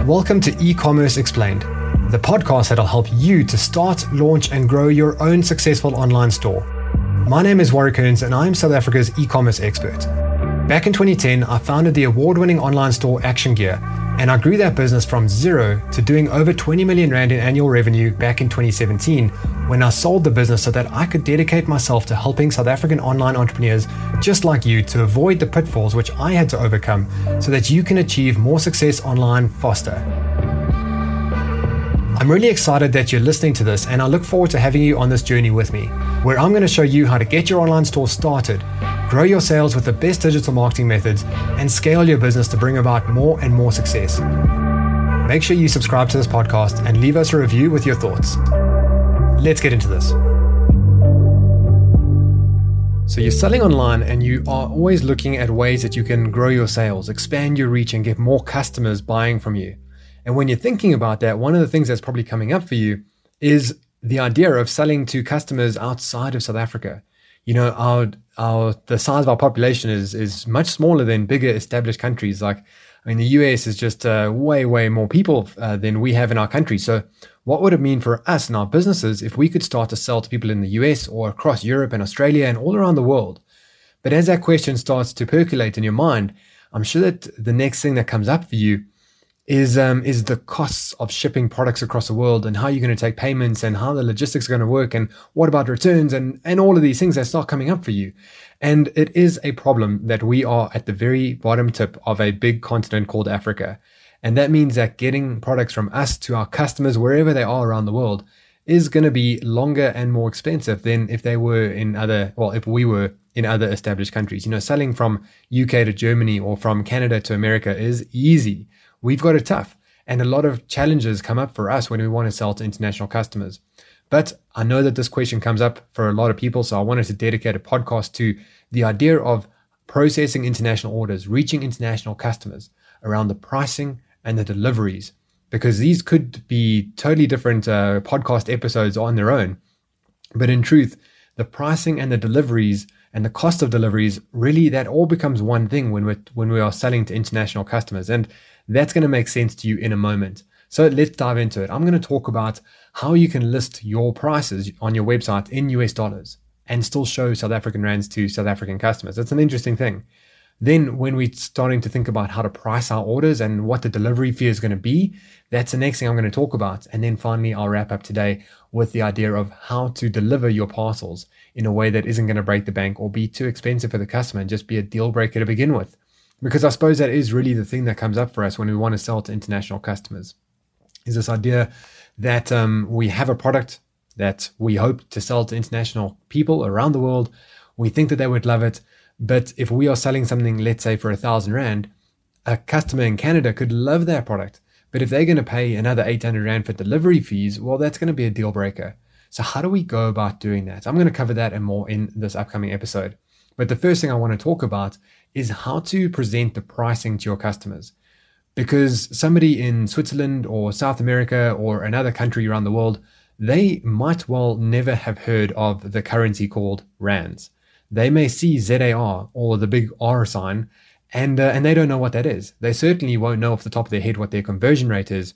Welcome to E-Commerce Explained, the podcast that'll help you to start, launch, and grow your own successful online store. My name is Warwick Kearns, and I'm South Africa's e-commerce expert. Back in 2010, I founded the award-winning online store Action Gear, and I grew that business from zero to doing over 20 million Rand in annual revenue back in 2017 when I sold the business so that I could dedicate myself to helping South African online entrepreneurs just like you to avoid the pitfalls which I had to overcome so that you can achieve more success online faster. I'm really excited that you're listening to this, and I look forward to having you on this journey with me, where I'm going to show you how to get your online store started, grow your sales with the best digital marketing methods, and scale your business to bring about more and more success. Make sure you subscribe to this podcast and leave us a review with your thoughts. Let's get into this. So you're selling online and you are always looking at ways that you can grow your sales, expand your reach, and get more customers buying from you. And when you're thinking about that, one of the things that's probably coming up for you is the idea of selling to customers outside of South Africa. You know, the size of our population is much smaller than bigger established countries. The US is just way more people than we have in our country. So what would it mean for us and our businesses if we could start to sell to people in the US or across Europe and Australia and all around the world? But as that question starts to percolate in your mind, I'm sure that the next thing that comes up for you is the costs of shipping products across the world and how you're going to take payments and how the logistics are going to work and what about returns and all of these things that start coming up for you. And it is a problem that we are at the very bottom tip of a big continent called Africa. And that means that getting products from us to our customers wherever they are around the world is going to be longer and more expensive than if we were in other established countries. You know, selling from UK to Germany or from Canada to America is easy. We've got it tough, and a lot of challenges come up for us when we want to sell to international customers. But I know that this question comes up for a lot of people, so I wanted to dedicate a podcast to the idea of processing international orders, reaching international customers, around the pricing and the deliveries, because these could be totally different podcast episodes on their own. But in truth, the pricing and the deliveries and the cost of deliveries, really that all becomes one thing when we are selling to international customers. And that's going to make sense to you in a moment. So let's dive into it. I'm going to talk about how you can list your prices on your website in US dollars and still show South African rands to South African customers. That's an interesting thing. Then when we're starting to think about how to price our orders and what the delivery fee is going to be, that's the next thing I'm going to talk about. And then finally, I'll wrap up today with the idea of how to deliver your parcels in a way that isn't going to break the bank or be too expensive for the customer and just be a deal breaker to begin with. Because I suppose that is really the thing that comes up for us when we want to sell to international customers, is this idea that we have a product that we hope to sell to international people around the world. We think that they would love it. But if we are selling something, let's say for 1,000 Rand, a customer in Canada could love that product. But if they're going to pay another 800 Rand for delivery fees, well, that's going to be a deal breaker. So how do we go about doing that? I'm going to cover that and more in this upcoming episode. But the first thing I want to talk about is how to present the pricing to your customers. Because somebody in Switzerland or South America or another country around the world, they might well never have heard of the currency called rands. They may see ZAR or the big R sign and they don't know what that is. They certainly won't know off the top of their head what their conversion rate is.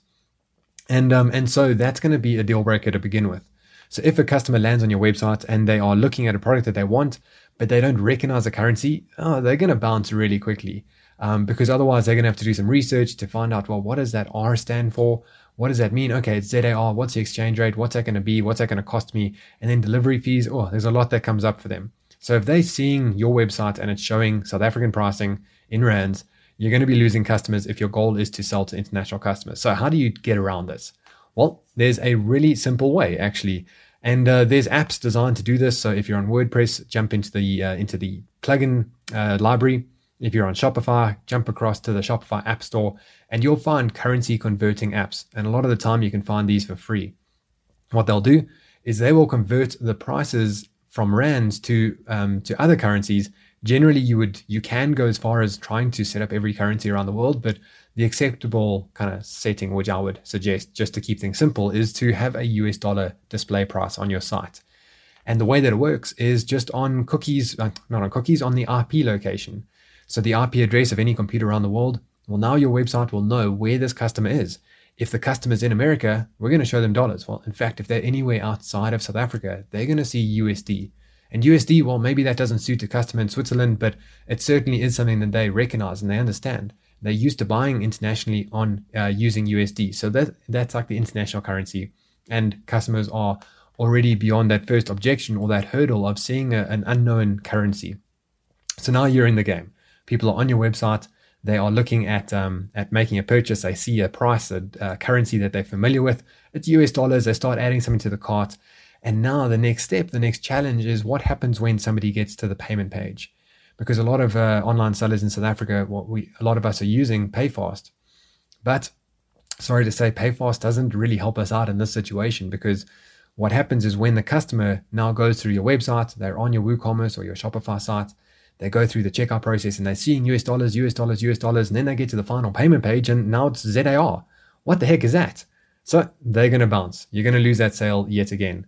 And so that's going to be a deal breaker to begin with. So if a customer lands on your website and they are looking at a product that they want, but they don't recognize the currency, they're going to bounce really quickly. Because otherwise they're going to have to do some research to find out, well, what does that R stand for? What does that mean? Okay, it's ZAR. What's the exchange rate? What's that going to be? What's that going to cost me? And then delivery fees. Oh, there's a lot that comes up for them. So if they're seeing your website and it's showing South African pricing in rands, you're going to be losing customers if your goal is to sell to international customers. So how do you get around this? Well, there's a really simple way, actually. And there's apps designed to do this. So if you're on WordPress, jump into the plugin library. If you're on Shopify, jump across to the Shopify App Store and you'll find currency converting apps. And a lot of the time you can find these for free. What they'll do is they will convert the prices from rands to other currencies. Generally, you can go as far as trying to set up every currency around the world, but the acceptable kind of setting, which I would suggest just to keep things simple, is to have a US dollar display price on your site. And the way that it works is just on cookies, not on cookies, on the IP location. So the IP address of any computer around the world Well, now your website will know where this customer is. If the customer's in America, we're going to show them dollars. Well, in fact, if they're anywhere outside of South Africa, they're going to see USD. And USD, well, maybe that doesn't suit a customer in Switzerland, but it certainly is something that they recognize and they understand. They're used to buying internationally on using USD. So that's like the international currency. And customers are already beyond that first objection or that hurdle of seeing an unknown currency. So now you're in the game. People are on your website. They are looking at making a purchase. They see a price, a currency that they're familiar with. It's US dollars. They start adding something to the cart. And now the next step, the next challenge is what happens when somebody gets to the payment page? Because a lot of online sellers in South Africa, a lot of us are using PayFast. But sorry to say, PayFast doesn't really help us out in this situation, because what happens is when the customer now goes through your website, they're on your WooCommerce or your Shopify site, they go through the checkout process and they're seeing US dollars, US dollars, US dollars, and then they get to the final payment page and now it's ZAR. What the heck is that? So they're going to bounce. You're going to lose that sale yet again.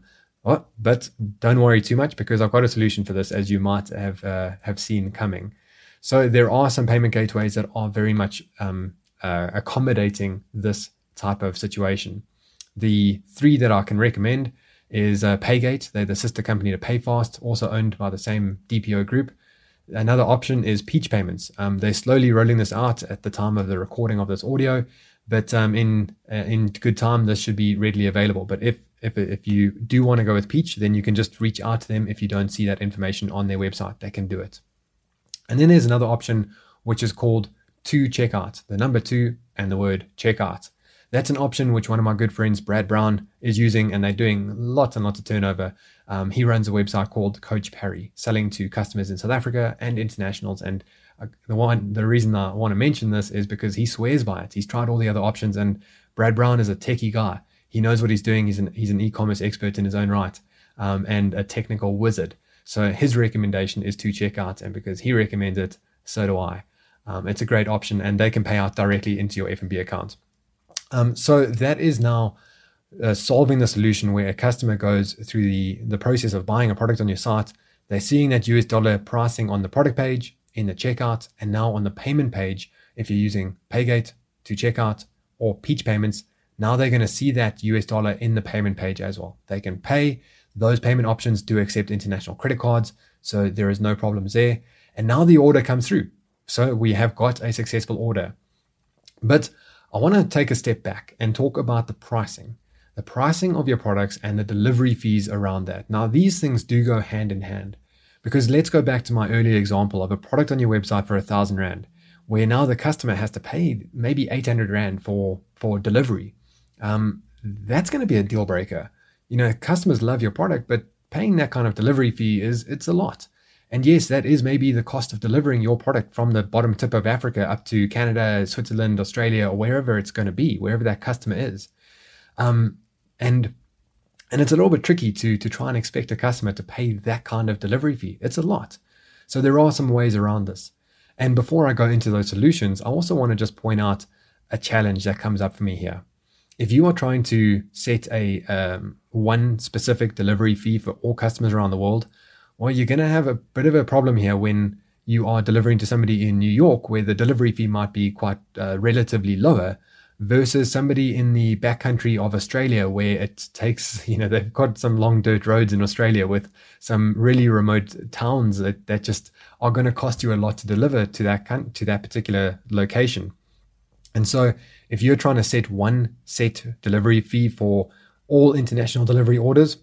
But don't worry too much, because I've got a solution for this, as you might have seen coming. So there are some payment gateways that are very much accommodating this type of situation. The 3 that I can recommend is Paygate. They're the sister company to PayFast, also owned by the same DPO group. Another option is Peach Payments. They're slowly rolling this out at the time of the recording of this audio, but in good time, this should be readily available. But if you do want to go with Peach, then you can just reach out to them. If you don't see that information on their website, they can do it. And then there's another option, which is called 2Checkout, the number 2 and the word checkout. That's an option which one of my good friends, Brad Brown, is using, and they're doing lots and lots of turnover. He runs a website called Coach Parry, selling to customers in South Africa and internationals. And the reason I want to mention this is because he swears by it. He's tried all the other options, and Brad Brown is a techie guy. He knows what he's doing. He's an e-commerce expert in his own right, and a technical wizard. So his recommendation is 2Checkout, and because he recommends it, so do I. It's a great option, and they can pay out directly into your F&B account. So that is now solving the solution where a customer goes through the process of buying a product on your site. They're seeing that US dollar pricing on the product page, in the checkout, and now on the payment page. If you're using Paygate, 2Checkout, or Peach Payments, now they're going to see that US dollar in the payment page as well. They can pay. Those payment options do accept international credit cards, so there is no problems there. And now the order comes through. So we have got a successful order. But I want to take a step back and talk about the pricing of your products and the delivery fees around that. Now, these things do go hand in hand, because let's go back to my earlier example of a product on your website for 1,000 Rand, where now the customer has to pay maybe 800 Rand for delivery. That's going to be a deal breaker. Customers love your product, but paying that kind of delivery fee it's a lot. And yes, that is maybe the cost of delivering your product from the bottom tip of Africa up to Canada, Switzerland, Australia, or wherever it's going to be, wherever that customer is. And it's a little bit tricky to try and expect a customer to pay that kind of delivery fee. It's a lot. So there are some ways around this. And before I go into those solutions, I also want to just point out a challenge that comes up for me here. If you are trying to set a one specific delivery fee for all customers around the world, well, you're going to have a bit of a problem here when you are delivering to somebody in New York, where the delivery fee might be quite relatively lower, versus somebody in the backcountry of Australia, where it takes, they've got some long dirt roads in Australia with some really remote towns that just are going to cost you a lot to deliver to that particular location. And so if you're trying to set one set delivery fee for all international delivery orders,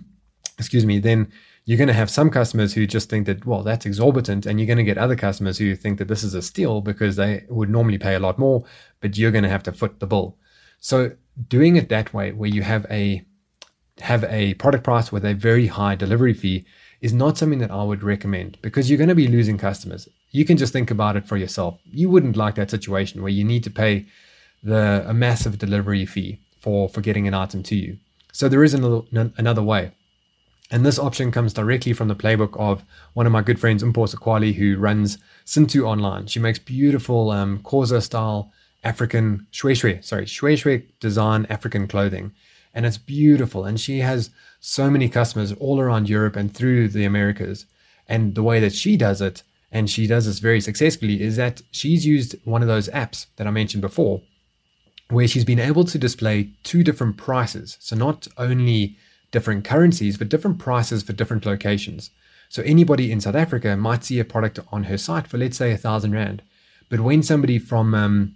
then you're going to have some customers who just think that, well, that's exorbitant. And you're going to get other customers who think that this is a steal because they would normally pay a lot more, but you're going to have to foot the bill. So doing it that way, where you have a product price with a very high delivery fee, is not something that I would recommend, because you're going to be losing customers. You can just think about it for yourself. You wouldn't like that situation where you need to pay a massive delivery fee for getting an item to you. So there is another way. And this option comes directly from the playbook of one of my good friends, Mpho Sequali, who runs Sintu Online. She makes beautiful Xhosa style African shweshwe design African clothing. And it's beautiful. And she has so many customers all around Europe and through the Americas. And the way that she does it and she does this very successfully, is that she's used one of those apps that I mentioned before, where she's been able to display two different prices. So not only different currencies, but different prices for different locations. So anybody in South Africa might see a product on her site for, let's say, 1,000 Rand. But when somebody from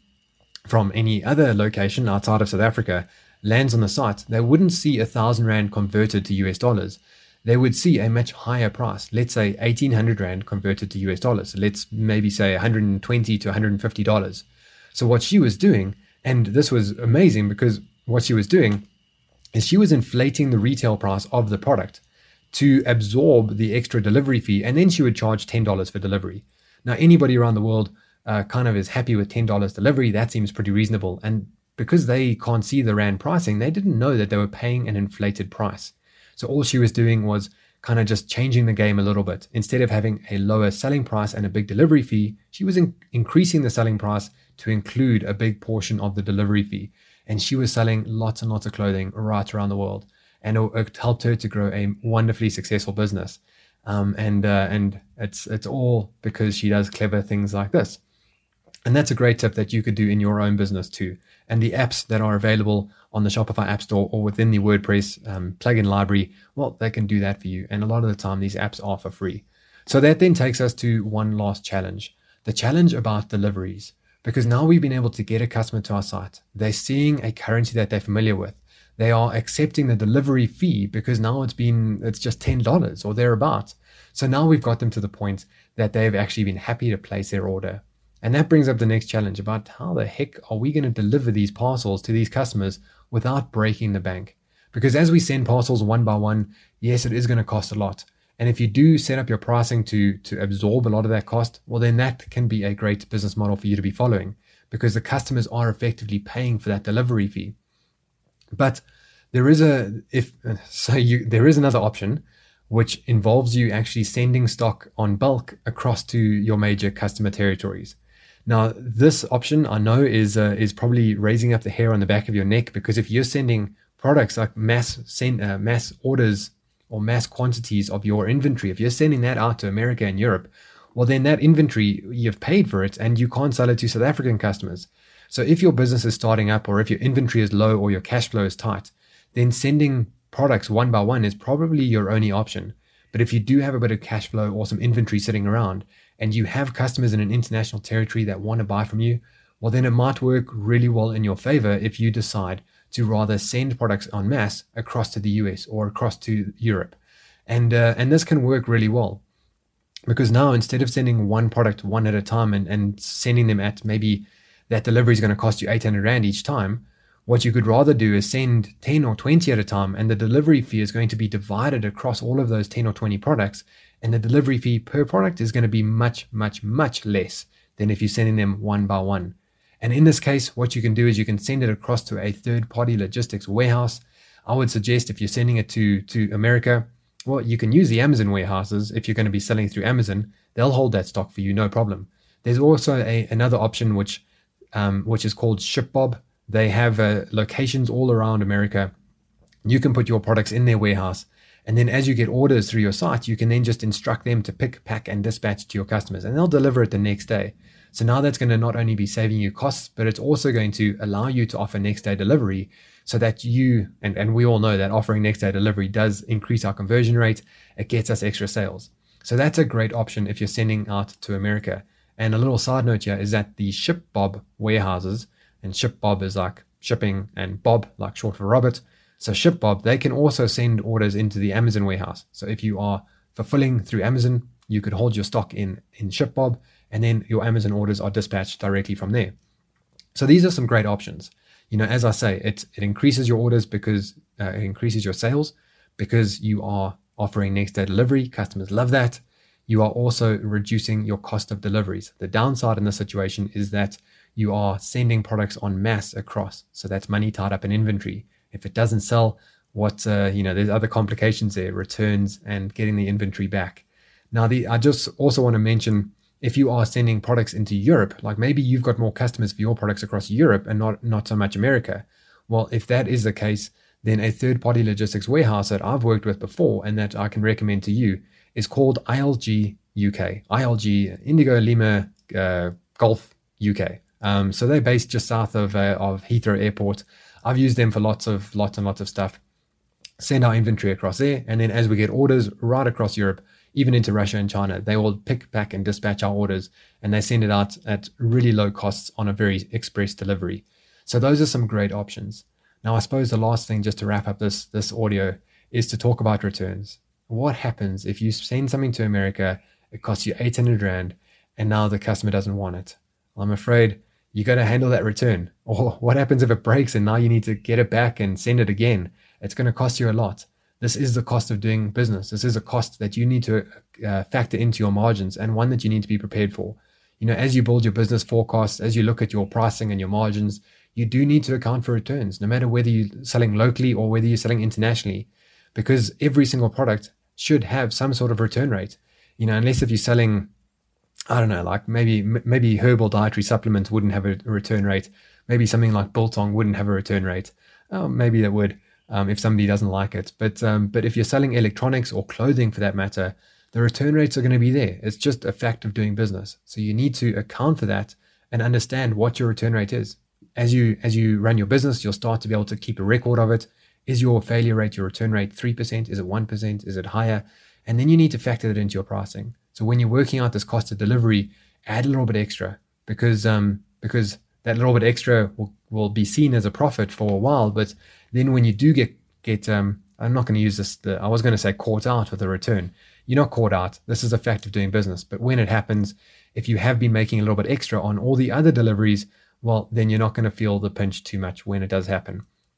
any other location outside of South Africa lands on the site, they wouldn't see 1,000 Rand converted to US dollars. They would see a much higher price, let's say 1,800 Rand converted to US dollars. So let's maybe say $120 to $150. So what she was doing, and this was amazing, because what she was doing is she was inflating the retail price of the product to absorb the extra delivery fee, and then she would charge $10 for delivery. Now, anybody around the world kind of is happy with $10 delivery. That seems pretty reasonable. And because they can't see the Rand pricing, they didn't know that they were paying an inflated price. So all she was doing was kind of just changing the game a little bit. Instead of having a lower selling price and a big delivery fee, she was increasing the selling price to include a big portion of the delivery fee. And she was selling lots and lots of clothing right around the world. And it helped her to grow a wonderfully successful business. And it's all because she does clever things like this. And that's a great tip that you could do in your own business too. And the apps that are available on the Shopify App Store or within the WordPress plugin library, well, they can do that for you. And a lot of the time, these apps are for free. So that then takes us to one last challenge, the challenge about deliveries. Because now we've been able to get a customer to our site. They're seeing a currency that they're familiar with. They are accepting the delivery fee because now it's just $10 or thereabouts. So now we've got them to the point that they've actually been happy to place their order. And that brings up the next challenge about how the heck are we going to deliver these parcels to these customers without breaking the bank? Because as we send parcels one by one, yes, it is going to cost a lot. And if you do set up your pricing to absorb a lot of that cost, well, then that can be a great business model for you to be following, because the customers are effectively paying for that delivery fee. But there is another option, which involves you actually sending stock on bulk across to your major customer territories. Now, this option I know is probably raising up the hair on the back of your neck, because if you're sending products like mass orders or mass quantities of your inventory, if you're sending that out to America and Europe, well, then that inventory, you've paid for it and you can't sell it to South African customers. So if your business is starting up, or if your inventory is low or your cash flow is tight, then sending products one by one is probably your only option. But if you do have a bit of cash flow or some inventory sitting around, and you have customers in an international territory that want to buy from you, well, then it might work really well in your favor if you decide to rather send products en masse across to the US or across to Europe. And this can work really well, because now instead of sending one product one at a time and sending them at maybe that delivery is going to cost you 800 Rand each time, what you could rather do is send 10 or 20 at a time, and the delivery fee is going to be divided across all of those 10 or 20 products. And the delivery fee per product is going to be much, much, much less than if you're sending them one by one. And in this case, what you can do is you can send it across to a third-party logistics warehouse. I would suggest if you're sending it to America, well, you can use the Amazon warehouses. If you're going to be selling through Amazon, they'll hold that stock for you, no problem. There's also another option which is called ShipBob. They have locations all around America. You can put your products in their warehouse, and then as you get orders through your site, you can then just instruct them to pick, pack, and dispatch to your customers, and they'll deliver it the next day. So now that's going to not only be saving you costs, but it's also going to allow you to offer next day delivery, so that you, and we all know that offering next day delivery does increase our conversion rate. It gets us extra sales. So that's a great option if you're sending out to America. And a little side note here is that the ShipBob warehouses, and ShipBob is like shipping and Bob like short for Robert. So ShipBob, they can also send orders into the Amazon warehouse. So if you are fulfilling through Amazon, you could hold your stock in ShipBob, and then your Amazon orders are dispatched directly from there. So these are some great options. You know, as I say, it increases your orders because it increases your sales, because you are offering next day delivery. Customers love that. You are also reducing your cost of deliveries. The downside in this situation is that you are sending products en masse across. So that's money tied up in inventory. If it doesn't sell, there's other complications there, returns and getting the inventory back. Now, I just also want to mention, if you are sending products into Europe, like maybe you've got more customers for your products across Europe and not so much America. Well, if that is the case, then a third-party logistics warehouse that I've worked with before and that I can recommend to you is called ILG UK, ILG, Indigo Lima Golf UK. So they're based just south of Heathrow Airport. I've used them for lots and lots of stuff. Send our inventory across there, and then as we get orders right across Europe, even into Russia and China, they will pick, pack, and dispatch our orders, and they send it out at really low costs on a very express delivery. So those are some great options. Now, I suppose the last thing, just to wrap up this audio, is to talk about returns. What happens if you send something to America, it costs you 800 Rand, and now the customer doesn't want it? Well, I'm afraid you got to handle that return. Or what happens if it breaks and now you need to get it back and send it again? It's going to cost you a lot. This is the cost of doing business. This is a cost that you need to factor into your margins, and one that you need to be prepared for. As you build your business forecasts, as you look at your pricing and your margins, you do need to account for returns, no matter whether you're selling locally or whether you're selling internationally, because every single product should have some sort of return rate. Unless if you're selling, I don't know, like maybe herbal dietary supplements wouldn't have a return rate. Maybe something like biltong wouldn't have a return rate. Maybe that would. If somebody doesn't like it. But if you're selling electronics or clothing for that matter, the return rates are going to be there. It's just a fact of doing business. So you need to account for that and understand what your return rate is. As you run your business, you'll start to be able to keep a record of it. Is your failure rate, your return rate 3%? Is it 1%? Is it higher? And then you need to factor that into your pricing. So when you're working out this cost of delivery, add a little bit extra because that little bit extra will be seen as a profit for a while, but then when you do get I'm not going to use this, I was going to say caught out with a return. You're not caught out. This is a fact of doing business. But when it happens, if you have been making a little bit extra on all the other deliveries, well, then you're not going to feel the pinch too much when it does happen.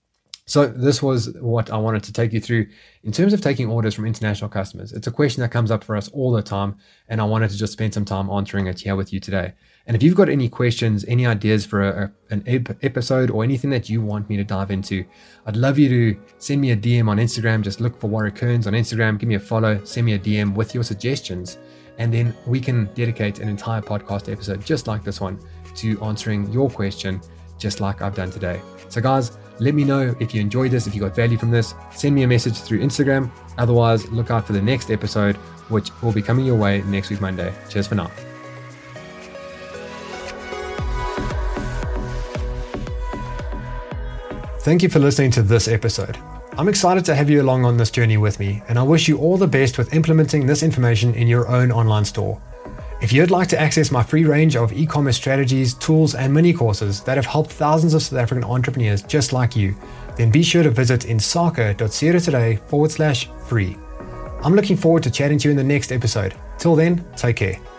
So this was what I wanted to take you through in terms of taking orders from international customers. It's a question that comes up for us all the time, and I wanted to just spend some time answering it here with you today. And if you've got any questions, any ideas for an episode or anything that you want me to dive into, I'd love you to send me a DM on Instagram. Just look for Warwick Kearns on Instagram, give me a follow, send me a DM with your suggestions, and then we can dedicate an entire podcast episode just like this one to answering your question, just like I've done today. So guys, let me know if you enjoyed this, if you got value from this. Send me a message through Instagram. Otherwise, look out for the next episode, which will be coming your way next week, Monday. Cheers for now. Thank you for listening to this episode. I'm excited to have you along on this journey with me, and I wish you all the best with implementing this information in your own online store. If you'd like to access my free range of e-commerce strategies, tools, and mini courses that have helped thousands of South African entrepreneurs just like you, then be sure to visit insaka.co today/free. I'm looking forward to chatting to you in the next episode. Till then, take care.